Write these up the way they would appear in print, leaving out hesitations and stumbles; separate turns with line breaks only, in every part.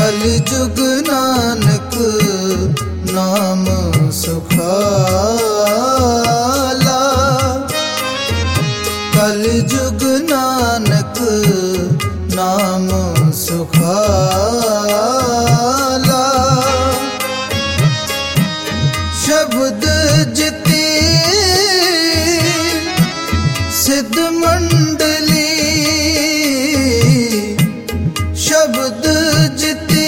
कल जुग नानक नाम सुखाला। कल जुग नानक नाम सुखाला। शब्द जिते सिद्ध मंडली, शब्द जिते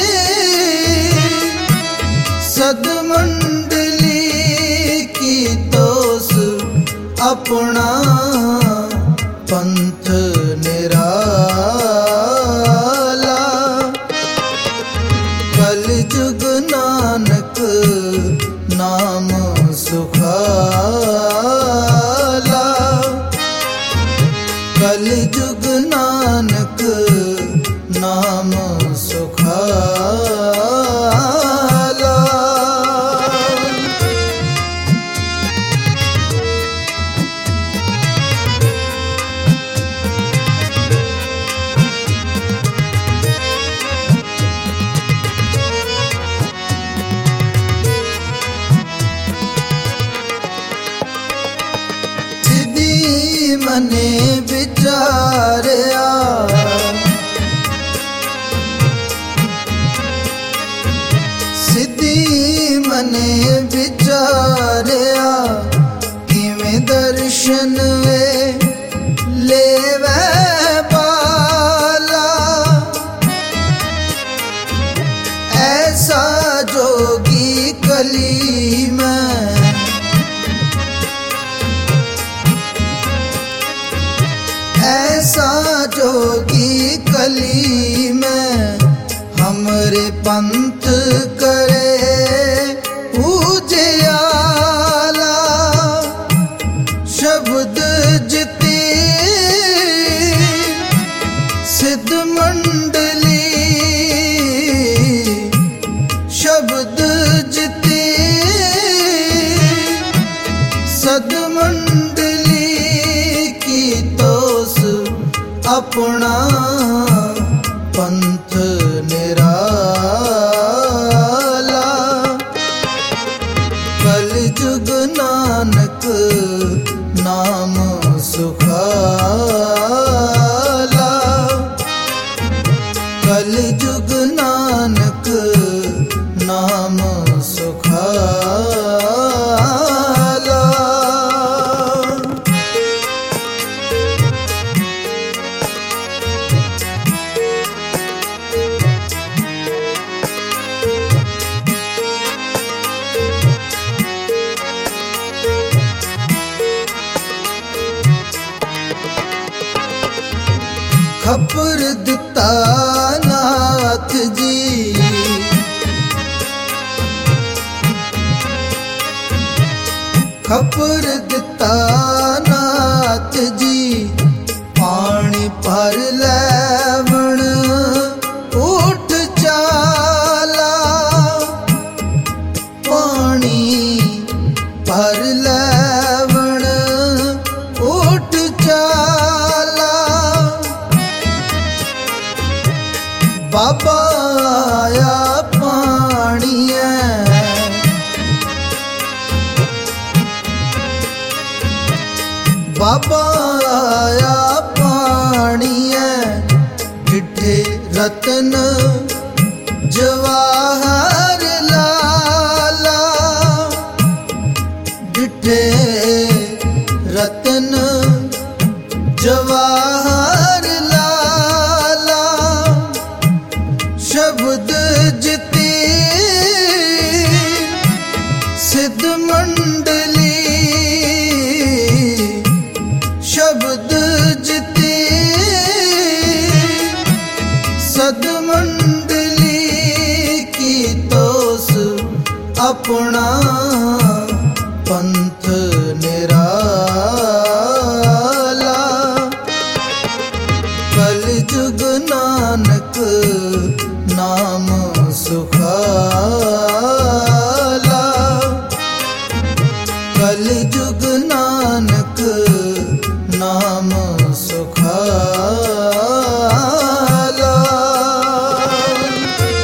सद मंडली की तोस अपना पंथ निराला। कल जुग नानक नाम सुखाला। कल जुग नानक नाम सुखाला। सिद्धि मने विचारया, सिद्धि मने विचारया, किवें दर्शन वे लेवै बाला। ऐसा जोगी कली में, ऐसा जोगी कली में, हमरे पंथ करे उजियाला। शब्द जिते सिद्ध मंडली, शब्द जिते सद मंडली की तोस अपना पंथ निराला। कल जुग नानक नाम सुखाला। कल जुग नानक नाम सुखाला। खबर दिता नाथ जी, खबर दिता नाथ जी, पानी भर लैवण उठ चाला। पानी भर लैवण उठ चाला। बाबा आया पानी है, बाबा आया पानी है, डिठे रतन जवाहर लाला। डिठे रतन जवाहर लाला। शब्द जिते सिद्ध मंडली, शब्द जिते सद मंडली की तोस अपना पंथ निराला। कल जुग नानक नाम सुखाला। कल जुग नानक नाम सुखाला।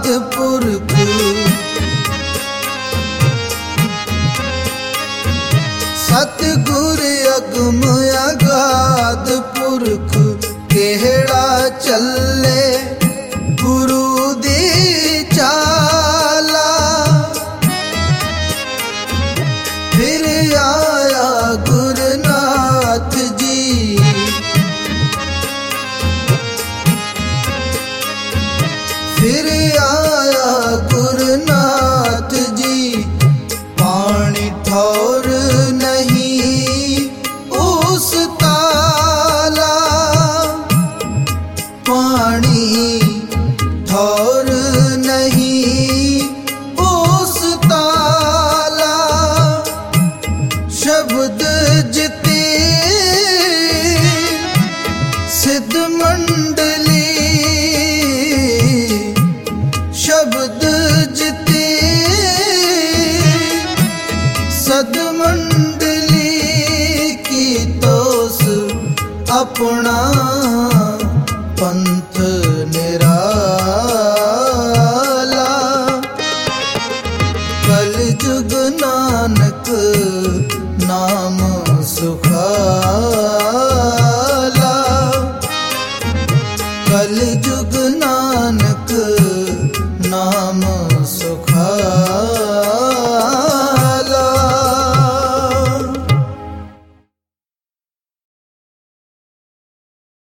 पुरख सतगुर अगम अगाध पुरख केहड़ा चले गुरु दी चाला। फिर आया गुरुनाथ जी फिर आया गुरुनाथ जी पानी ठौर नहीं उस ताला। पानी ठौर नहीं उस ताला। शब्द जिते सिद्ध मंडली शब्द जिते सदमंडली की तोस अपना पंथ